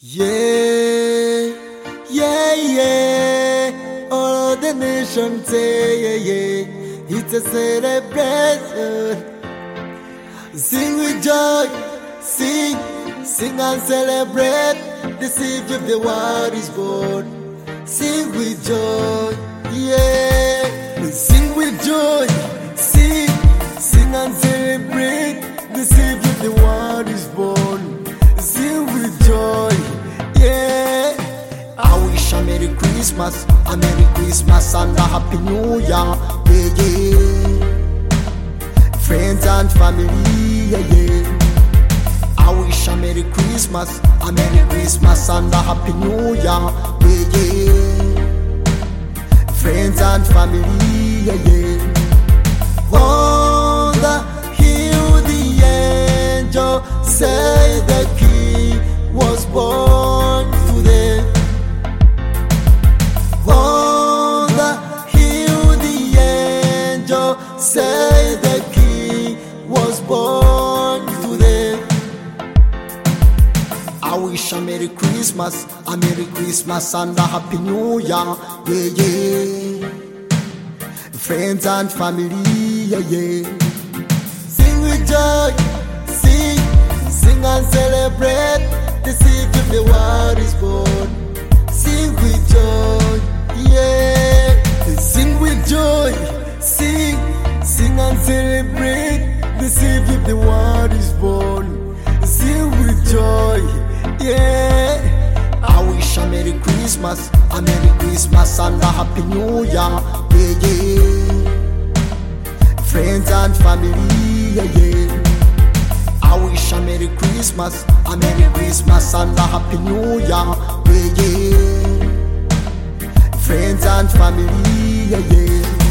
Yeah, yeah, yeah. All of the nations say, yeah, yeah. It's a celebration. Sing with joy, sing, sing and celebrate. The Savior of the world is born. Sing with joy, yeah. Sing with joy, sing, sing and celebrate. The Savior of the world is born. Sing with joy, yeah. I wish a Merry Christmas and a Happy New Year, yeah, yeah. Friends and family, yeah, yeah. I wish a Merry Christmas and a Happy New Year, yeah, yeah. Friends and family, yeah, yeah. On the hill the angel say the King was born today. On the hill the angel say the King was born today. I wish a Merry Christmas and a Happy New Year, yeah, yeah. Friends and family, yeah, yeah. Sing with joy, sing, sing and celebrate. The Savior of the world is born. Sing with joy, yeah. Sing with joy, sing, sing and celebrate. The Savior of the world is born. Sing with joy, yeah. I wish a Merry Christmas and a Happy New Year, yeah, yeah. Friends and family, yeah, yeah. I wish a Merry Christmas and a Happy New Year, yeah, yeah. Friends and family, yeah, yeah.